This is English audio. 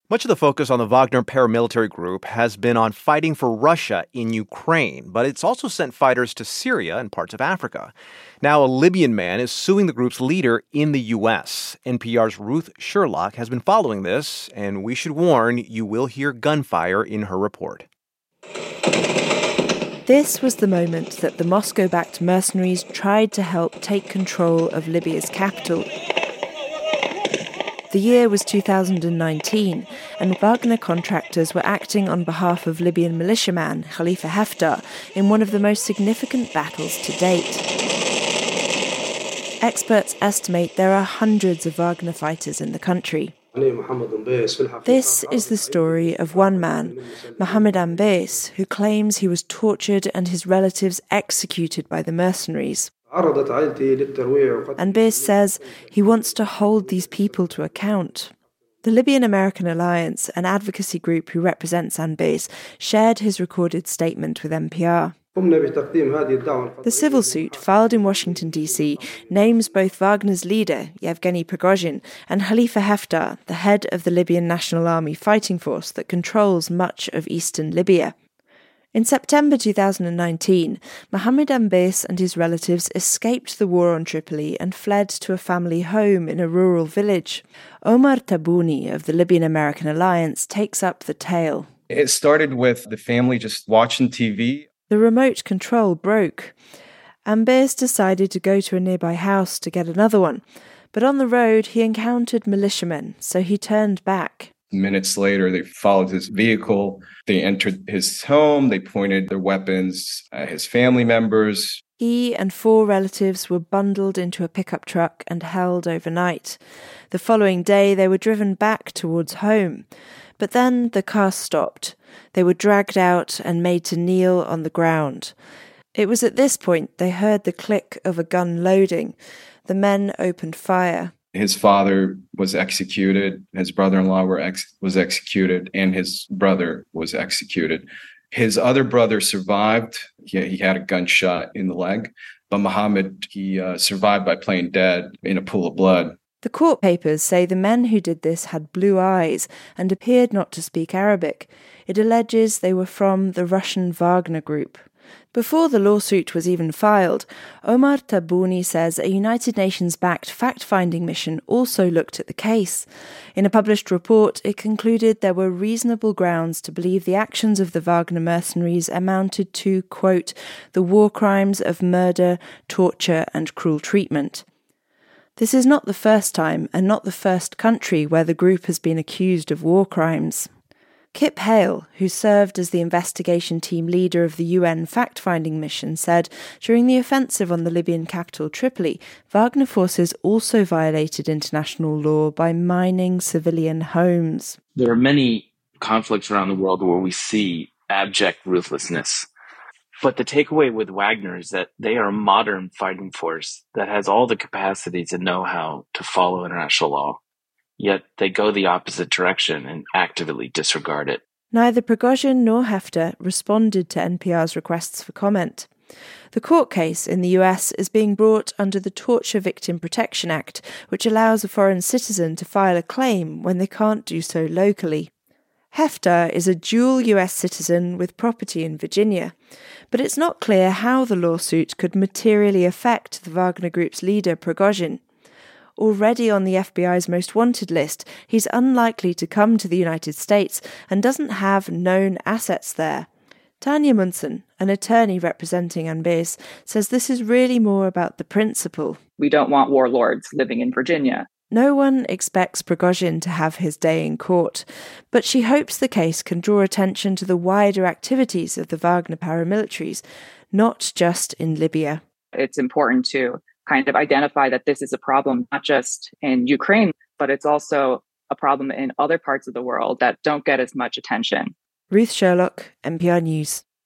Much of the focus on the Wagner paramilitary group has been on fighting for Russia in Ukraine, but it's also sent fighters to Syria and parts of Africa. Now, a Libyan man is suing the group's leader in the U.S. NPR's Ruth Sherlock has been following this, and we should warn you will hear gunfire in her report. This was the moment that the Moscow-backed mercenaries tried to help take control of Libya's capital. The year was 2019, and Wagner contractors were acting on behalf of Libyan militiaman Khalifa Haftar in one of the most significant battles to date. Experts estimate there are hundreds of Wagner fighters in the country. This is the story of one man, Mohammed Ambais, who claims he was tortured and his relatives executed by the mercenaries. Ambais says he wants to hold these people to account. The Libyan American Alliance, an advocacy group who represents Ambais, shared his recorded statement with NPR. The civil suit, filed in Washington, D.C., names both Wagner's leader, Yevgeny Prigozhin, and Khalifa Haftar, the head of the Libyan National Army fighting force that controls much of eastern Libya. In September 2019, Mohammed Ambais and his relatives escaped the war on Tripoli and fled to a family home in a rural village. Omar Tabouni of the Libyan American Alliance takes up the tale. It started with the family just watching TV. The remote control broke. Ambais decided to go to a nearby house to get another one, but on the road he encountered militiamen, so he turned back. Minutes later, they followed his vehicle. They entered his home. They pointed their weapons at his family members. He and 4 relatives were bundled into a pickup truck and held overnight. The following day, they were driven back towards home. But then the car stopped. They were dragged out and made to kneel on the ground. It was at this point they heard the click of a gun loading. The men opened fire. His father was executed, his brother-in-law was executed, and his brother was executed. His other brother survived. He had a gunshot in the leg, but Mohammed, he survived by playing dead in a pool of blood. The court papers say the men who did this had blue eyes and appeared not to speak Arabic. It alleges they were from the Russian Wagner group. Before the lawsuit was even filed, Omar Tabouni says a United Nations-backed fact-finding mission also looked at the case. In a published report, it concluded there were reasonable grounds to believe the actions of the Wagner mercenaries amounted to, quote, the war crimes of murder, torture and cruel treatment. This is not the first time and not the first country where the group has been accused of war crimes. Kip Hale, who served as the investigation team leader of the UN fact-finding mission, said during the offensive on the Libyan capital Tripoli, Wagner forces also violated international law by mining civilian homes. There are many conflicts around the world where we see abject ruthlessness. But the takeaway with Wagner is that they are a modern fighting force that has all the capacities and know-how to follow international law. Yet they go the opposite direction and actively disregard it. Neither Prigozhin nor Haftar responded to NPR's requests for comment. The court case in the US is being brought under the Torture Victim Protection Act, which allows a foreign citizen to file a claim when they can't do so locally. Haftar is a dual US citizen with property in Virginia, but it's not clear how the lawsuit could materially affect the Wagner Group's leader, Prigozhin. Already on the FBI's most wanted list, he's unlikely to come to the United States and doesn't have known assets there. Tanya Munson, an attorney representing Ambais, says this is really more about the principle. We don't want warlords living in Virginia. No one expects Prigozhin to have his day in court, but she hopes the case can draw attention to the wider activities of the Wagner paramilitaries, not just in Libya. It's important to kind of identify that this is a problem not just in Ukraine, but it's also a problem in other parts of the world that don't get as much attention. Ruth Sherlock, NPR News.